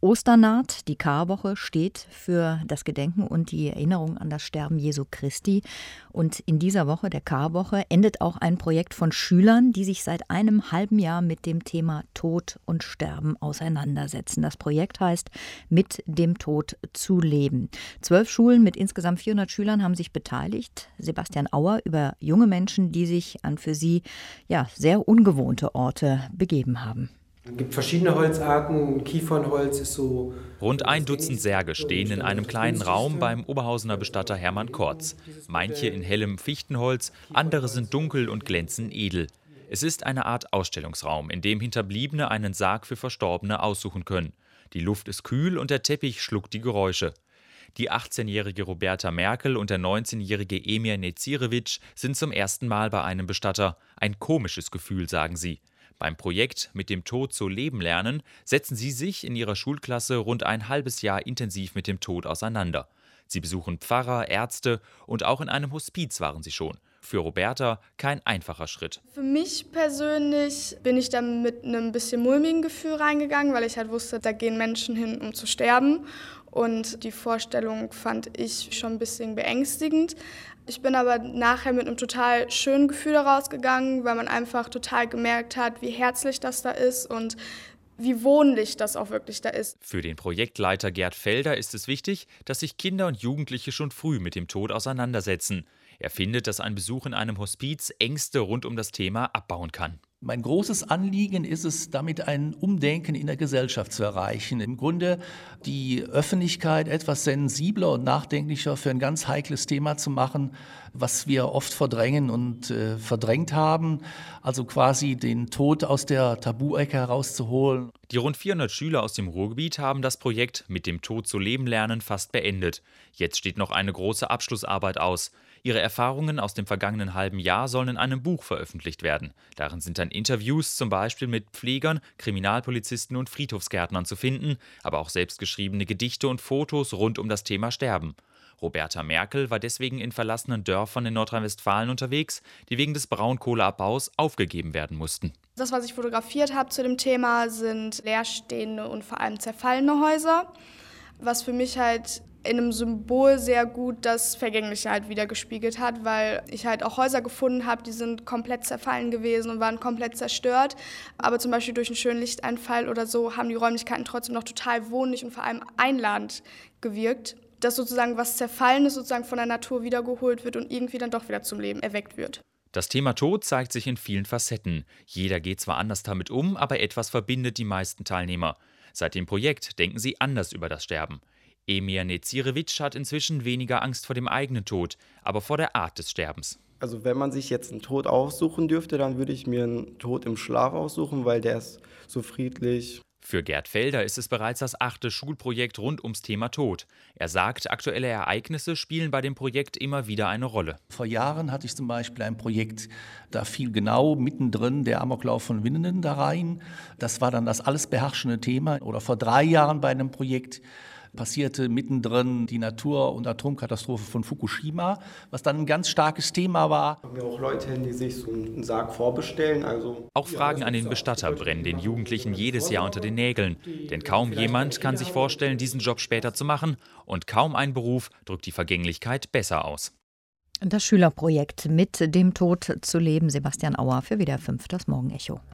Ostern naht. Die Karwoche steht für das Gedenken und die Erinnerung an das Sterben Jesu Christi. Und in dieser Woche, der Karwoche, endet auch ein Projekt von Schülern, die sich seit einem halben Jahr mit dem Thema Tod und Sterben auseinandersetzen. Das Projekt heißt „Mit dem Tod zu leben“. 12 Schulen mit insgesamt 400 Schülern haben sich beteiligt. Sebastian Auer über junge Menschen, die sich an für sie sehr ungewohnte Orte begeben haben. Es gibt verschiedene Holzarten. Kiefernholz ist so. Rund ein Dutzend Särge stehen in einem kleinen Raum beim Oberhausener Bestatter Hermann Kortz. Manche in hellem Fichtenholz, andere sind dunkel und glänzen edel. Es ist eine Art Ausstellungsraum, in dem Hinterbliebene einen Sarg für Verstorbene aussuchen können. Die Luft ist kühl und der Teppich schluckt die Geräusche. Die 18-jährige Roberta Merkel und der 19-jährige Emir Nezirewitsch sind zum ersten Mal bei einem Bestatter. Ein komisches Gefühl, sagen sie. Beim Projekt „Mit dem Tod zu leben lernen“ setzen sie sich in ihrer Schulklasse rund ein halbes Jahr intensiv mit dem Tod auseinander. Sie besuchen Pfarrer, Ärzte und auch in einem Hospiz waren sie schon. Für Roberta kein einfacher Schritt. Für mich persönlich bin ich da mit einem bisschen mulmigen Gefühl reingegangen, weil ich halt wusste, da gehen Menschen hin, um zu sterben. Und die Vorstellung fand ich schon ein bisschen beängstigend. Ich bin aber nachher mit einem total schönen Gefühl daraus gegangen, weil man einfach total gemerkt hat, wie herzlich das da ist und wie wohnlich das auch wirklich da ist. Für den Projektleiter Gerd Felder ist es wichtig, dass sich Kinder und Jugendliche schon früh mit dem Tod auseinandersetzen. Er findet, dass ein Besuch in einem Hospiz Ängste rund um das Thema abbauen kann. Mein großes Anliegen ist es, damit ein Umdenken in der Gesellschaft zu erreichen. Im Grunde die Öffentlichkeit etwas sensibler und nachdenklicher für ein ganz heikles Thema zu machen, was wir oft verdrängen und verdrängt haben. Also quasi den Tod aus der Tabu-Ecke herauszuholen. Die rund 400 Schüler aus dem Ruhrgebiet haben das Projekt „Mit dem Tod zu leben lernen“ fast beendet. Jetzt steht noch eine große Abschlussarbeit aus. Ihre Erfahrungen aus dem vergangenen halben Jahr sollen in einem Buch veröffentlicht werden. Darin sind dann Interviews zum Beispiel mit Pflegern, Kriminalpolizisten und Friedhofsgärtnern zu finden, aber auch selbstgeschriebene Gedichte und Fotos rund um das Thema Sterben. Roberta Merkel war deswegen in verlassenen Dörfern in Nordrhein-Westfalen unterwegs, die wegen des Braunkohleabbaus aufgegeben werden mussten. Das, was ich fotografiert habe zu dem Thema, sind leerstehende und vor allem zerfallene Häuser, was für mich halt in einem Symbol sehr gut das Vergängliche halt wieder gespiegelt hat, weil ich halt auch Häuser gefunden habe, die sind komplett zerfallen gewesen und waren komplett zerstört. Aber zum Beispiel durch einen schönen Lichteinfall oder so haben die Räumlichkeiten trotzdem noch total wohnlich und vor allem einladend gewirkt, dass sozusagen was Zerfallenes sozusagen von der Natur wiedergeholt wird und irgendwie dann doch wieder zum Leben erweckt wird. Das Thema Tod zeigt sich in vielen Facetten. Jeder geht zwar anders damit um, aber etwas verbindet die meisten Teilnehmer. Seit dem Projekt denken sie anders über das Sterben. Emir Nezirewitsch hat inzwischen weniger Angst vor dem eigenen Tod, aber vor der Art des Sterbens. Also wenn man sich jetzt einen Tod aussuchen dürfte, dann würde ich mir einen Tod im Schlaf aussuchen, weil der ist so friedlich. Für Gerd Felder ist es bereits das 8. Schulprojekt rund ums Thema Tod. Er sagt, aktuelle Ereignisse spielen bei dem Projekt immer wieder eine Rolle. Vor Jahren hatte ich zum Beispiel ein Projekt, da fiel genau mittendrin der Amoklauf von Winnenden da rein. Das war dann das alles beherrschende Thema. Oder vor 3 Jahren bei einem Projekt passierte mittendrin die Natur- und Atomkatastrophe von Fukushima, was dann ein ganz starkes Thema war. Wir haben ja auch Leute hin, die sich so einen Sarg vorbestellen. Auch Fragen an den Bestatter brennen den Jugendlichen jedes Jahr unter den Nägeln. Denn kaum jemand kann sich vorstellen, diesen Job später zu machen. Und kaum ein Beruf drückt die Vergänglichkeit besser aus. Das Schülerprojekt „Mit dem Tod zu leben“, Sebastian Auer für WDR 5, das Morgenecho.